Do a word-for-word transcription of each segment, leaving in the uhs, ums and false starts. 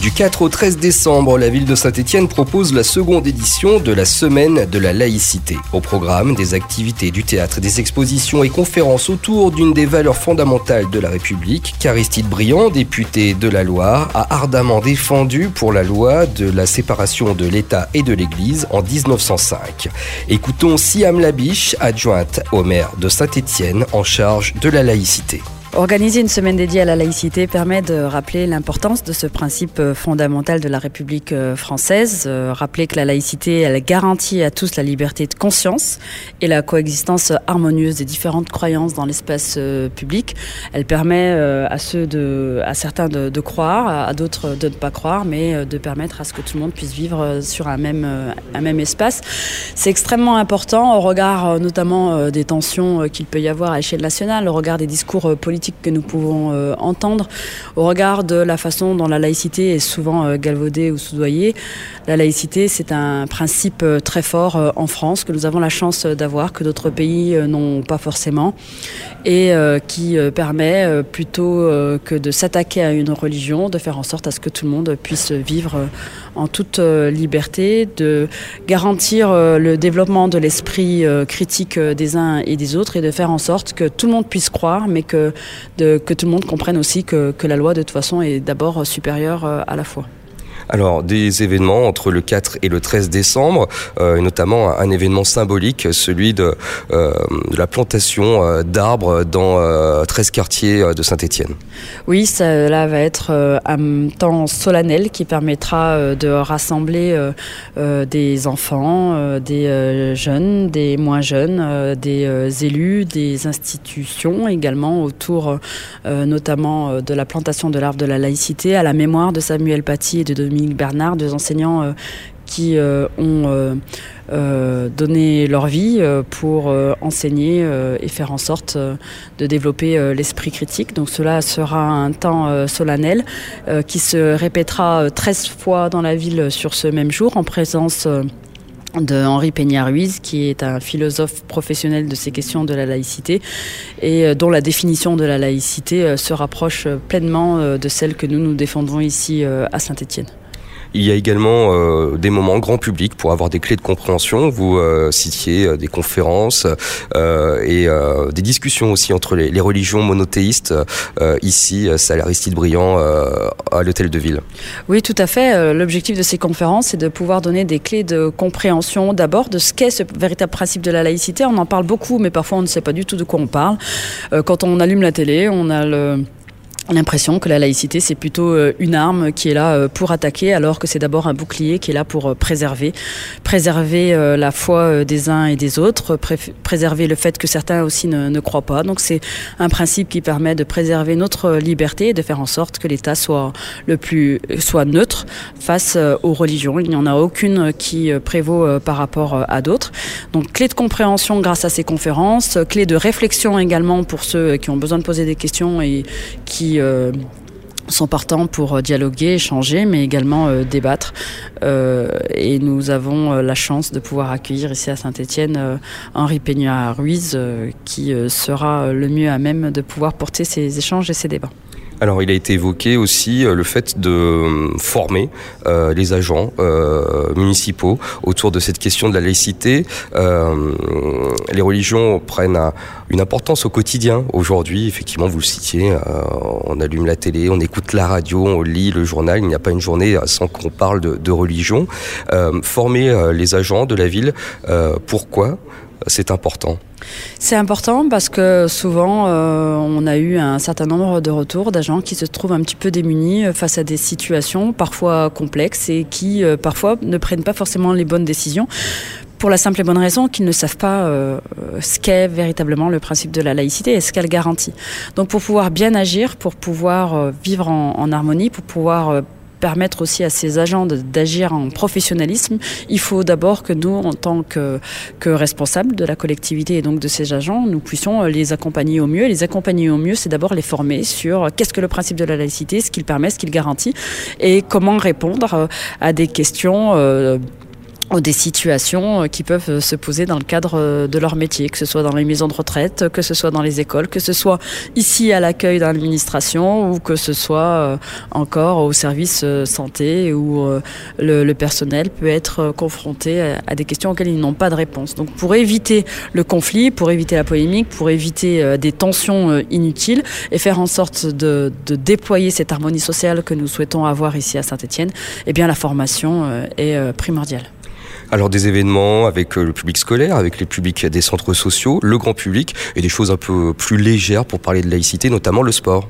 Du quatre au treize décembre, la ville de Saint-Étienne propose la seconde édition de la Semaine de la laïcité. Au programme, des activités, du théâtre, des expositions et conférences autour d'une des valeurs fondamentales de la République qu'Aristide Briand, député de la Loire, a ardemment défendu pour la loi de la séparation de l'État et de l'Église en dix-neuf cent cinq. Écoutons Siam Labiche, adjointe au maire de Saint-Étienne en charge de la laïcité. Organiser une semaine dédiée à la laïcité permet de rappeler l'importance de ce principe fondamental de la République française. Rappeler que la laïcité, elle garantit à tous la liberté de conscience et la coexistence harmonieuse des différentes croyances dans l'espace public. Elle permet à ceux de, à certains de, de croire, à d'autres de ne pas croire, mais de permettre à ce que tout le monde puisse vivre sur un même, un même espace. C'est extrêmement important au regard notamment des tensions qu'il peut y avoir à l'échelle nationale, au regard des discours politiques que nous pouvons euh, entendre, au regard de la façon dont la laïcité est souvent euh, galvaudée ou soudoyée. La laïcité, c'est un principe euh, très fort euh, en France, que nous avons la chance d'avoir, que d'autres pays euh, n'ont pas forcément, et euh, qui euh, permet, euh, plutôt euh, que de s'attaquer à une religion, de faire en sorte à ce que tout le monde puisse vivre euh, en toute euh, liberté, de garantir euh, le développement de l'esprit euh, critique euh, des uns et des autres, et de faire en sorte que tout le monde puisse croire, mais que De, que tout le monde comprenne aussi que, que la loi de toute façon est d'abord supérieure à la foi. Alors, des événements entre le quatre et le treize décembre, euh, et notamment un, un événement symbolique, celui de, euh, de la plantation euh, d'arbres dans euh, treize quartiers de Saint-Étienne. Oui, cela va être euh, un temps solennel qui permettra euh, de rassembler euh, euh, des enfants, euh, des euh, jeunes, des moins jeunes, euh, des euh, élus, des institutions également autour euh, notamment euh, de la plantation de l'arbre de la laïcité à la mémoire de Samuel Paty et de Dominique Bernard, deux enseignants euh, qui euh, ont euh, euh, donné leur vie euh, pour euh, enseigner euh, et faire en sorte euh, de développer euh, l'esprit critique. Donc cela sera un temps euh, solennel euh, qui se répétera treize fois dans la ville sur ce même jour en présence euh, de Henri Peña-Ruiz, qui est un philosophe professionnel de ces questions de la laïcité et dont la définition de la laïcité se rapproche pleinement de celle que nous nous défendons ici à Saint-Étienne. Il y a également euh, des moments grand public pour avoir des clés de compréhension. Vous euh, citiez euh, des conférences euh, et euh, des discussions aussi entre les, les religions monothéistes. Euh, ici, c'est à l'Aristide Briand euh, à l'Hôtel de Ville. Oui, tout à fait. L'objectif de ces conférences, c'est de pouvoir donner des clés de compréhension d'abord de ce qu'est ce véritable principe de la laïcité. On en parle beaucoup, mais parfois on ne sait pas du tout de quoi on parle. Euh, quand on allume la télé, on a le... l'impression que la laïcité, c'est plutôt une arme qui est là pour attaquer, alors que c'est d'abord un bouclier qui est là pour préserver. Préserver la foi des uns et des autres, pré- préserver le fait que certains aussi ne, ne croient pas. Donc c'est un principe qui permet de préserver notre liberté et de faire en sorte que l'État soit, le plus, soit neutre face aux religions. Il n'y en a aucune qui prévaut par rapport à d'autres. Donc clé de compréhension grâce à ces conférences, clé de réflexion également pour ceux qui ont besoin de poser des questions et qui Euh, sont partants pour dialoguer, échanger, mais également euh, débattre. Euh, et nous avons euh, la chance de pouvoir accueillir ici à Saint-Étienne euh, Henri Peña-Ruiz, euh, qui euh, sera le mieux à même de pouvoir porter ces échanges et ces débats. Alors, il a été évoqué aussi euh, le fait de euh, former euh, les agents euh, municipaux autour de cette question de la laïcité. Euh, les religions prennent un, une importance au quotidien aujourd'hui. Effectivement, vous le citiez, euh, on allume la télé, on écoute la radio, on lit le journal. Il n'y a pas une journée sans qu'on parle de, de religion. Euh, former euh, les agents de la ville, euh, pourquoi c'est important? C'est important parce que souvent euh, on a eu un certain nombre de retours d'agents qui se trouvent un petit peu démunis face à des situations parfois complexes et qui euh, parfois ne prennent pas forcément les bonnes décisions pour la simple et bonne raison qu'ils ne savent pas euh, ce qu'est véritablement le principe de la laïcité et ce qu'elle garantit. Donc pour pouvoir bien agir, pour pouvoir euh, vivre en, en harmonie, pour pouvoir euh, permettre aussi à ces agents de, d'agir en professionnalisme, il faut d'abord que nous, en tant que, que responsables de la collectivité et donc de ces agents, nous puissions les accompagner au mieux. Les accompagner au mieux, c'est d'abord les former sur qu'est-ce que le principe de la laïcité, ce qu'il permet, ce qu'il garantit et comment répondre à des questions euh, ou des situations qui peuvent se poser dans le cadre de leur métier, que ce soit dans les maisons de retraite, que ce soit dans les écoles, que ce soit ici à l'accueil dans l'administration ou que ce soit encore au service santé où le, le personnel peut être confronté à des questions auxquelles ils n'ont pas de réponse. Donc pour éviter le conflit, pour éviter la polémique, pour éviter des tensions inutiles et faire en sorte de, de déployer cette harmonie sociale que nous souhaitons avoir ici à Saint-Étienne, eh bien la formation est primordiale. Alors des événements avec le public scolaire, avec les publics des centres sociaux, le grand public et des choses un peu plus légères pour parler de laïcité, notamment le sport.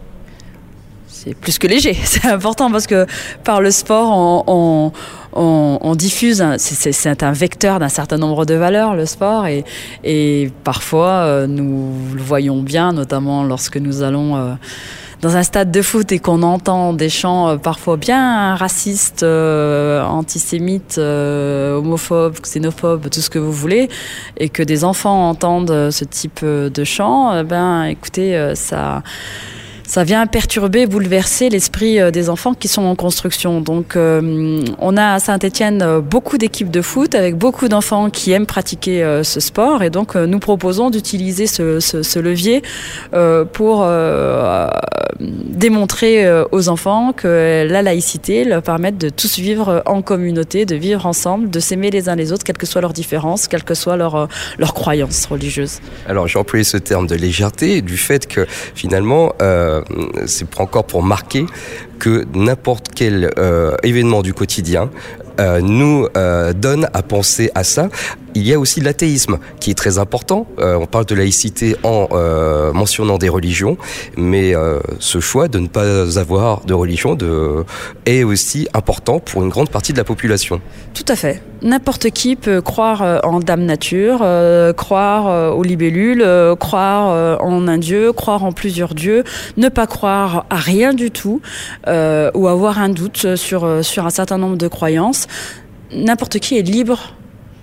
C'est plus que léger, c'est important parce que par le sport, on, on, on, on diffuse, c'est, c'est, c'est un vecteur d'un certain nombre de valeurs, le sport, et, et parfois nous le voyons bien, notamment lorsque nous allons euh, dans un stade de foot et qu'on entend des chants euh, parfois bien racistes, euh, antisémites, euh, homophobes, xénophobes, tout ce que vous voulez, et que des enfants entendent ce type de chants, euh, ben écoutez, euh, ça... Ça vient perturber, bouleverser l'esprit des enfants qui sont en construction. Donc, euh, on a à Saint-Étienne beaucoup d'équipes de foot avec beaucoup d'enfants qui aiment pratiquer euh, ce sport. Et donc, euh, nous proposons d'utiliser ce, ce, ce levier euh, pour euh, démontrer euh, aux enfants que la laïcité leur permet de tous vivre en communauté, de vivre ensemble, de s'aimer les uns les autres, quelles que soient leurs différences, quelles que soient leurs, leurs croyances religieuses. Alors, j'ai employé ce terme de légèreté, du fait que finalement... Euh, c'est encore pour marquer que n'importe quel euh, événement du quotidien euh, nous euh, donne à penser à ça. Il y a aussi l'athéisme qui est très important. Euh, on parle de laïcité en euh, mentionnant des religions, mais euh, ce choix de ne pas avoir de religion de, est aussi important pour une grande partie de la population. Tout à fait. N'importe qui peut croire en Dame Nature, euh, croire euh, aux libellules, euh, croire euh, en un dieu, croire en plusieurs dieux, ne pas croire à rien du tout euh, ou avoir un doute sur, sur un certain nombre de croyances. N'importe qui est libre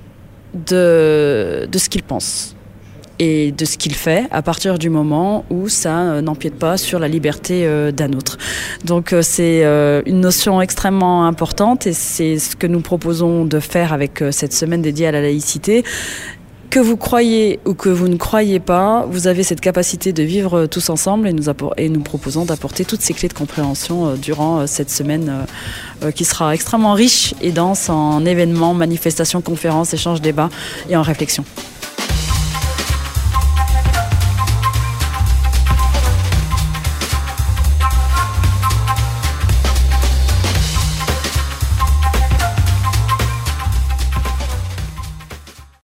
de, de ce qu'il pense et de ce qu'il fait à partir du moment où ça n'empiète pas sur la liberté d'un autre. Donc c'est une notion extrêmement importante et c'est ce que nous proposons de faire avec cette semaine dédiée à la laïcité. Que vous croyez ou que vous ne croyez pas, vous avez cette capacité de vivre tous ensemble et nous, apport- et nous proposons d'apporter toutes ces clés de compréhension durant cette semaine qui sera extrêmement riche et dense en événements, manifestations, conférences, échanges, débats et en réflexion.